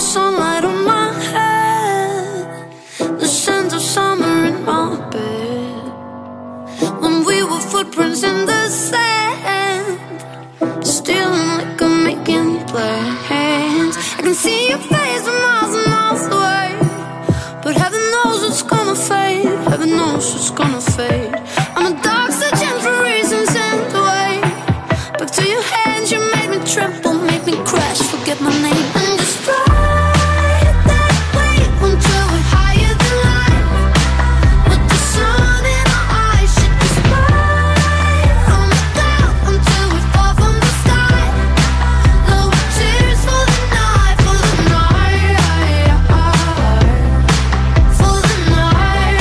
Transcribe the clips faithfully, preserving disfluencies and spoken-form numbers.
sunlight on my head, the scent of summer in my bed. When we were footprints in the sand, stealing liquor, making plans. I can see your face from miles and miles away, but heaven knows it's gonna fade. Heaven knows it's gonna fade. I'm a dog searching for reasons and the way back to your hands. You made me tremble, made me crash, forget my name, and just ride that wave until we're higher than life. With the sun in our eyes, shit is right on the cloud until we fall from the sky. Low tears for the night, for the night, for the night.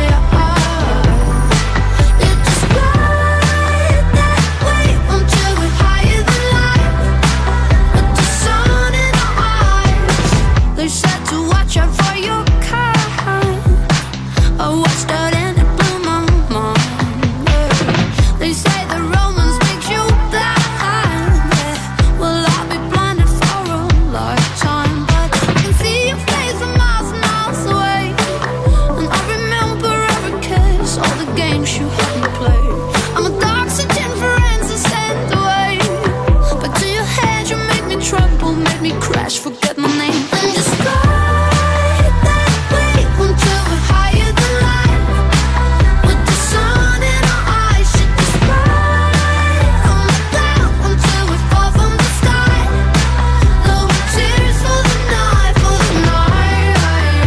Yeah, just ride that wave until we're higher than life. With the sun in our eyes. They said to watch out for your kind. I watched out and it blew my mind. Yeah. They say the romance makes you blind. Yeah. Well, I'll be blinded for a lifetime, but I can see your face from miles and miles away, and I remember every kiss, all the games you had me play. I'm a dog searching for answers and the way back to your hands. You made me tremble, made me crash, forget my name, and just ride that wave until we're higher than life. With the sun in our eyes, shit is right on the cloud until we fall from the sky. Low tears for the night, for the night,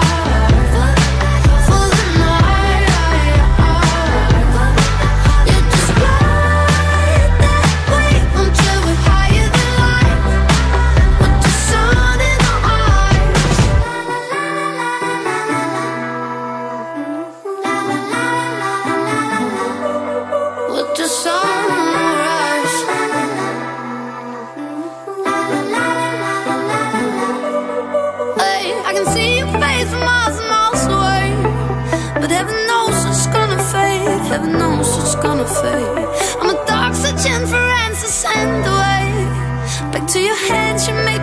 for the night. Yeah, just ride that wave until we're higher than life. With the sun in our eyes. With the sun in our eyes. Hey, I can see your face from miles and miles away, but heaven knows it's gonna fade. Heaven knows it's gonna fade. I'm a dog searching for answers and the way back to your hands. You made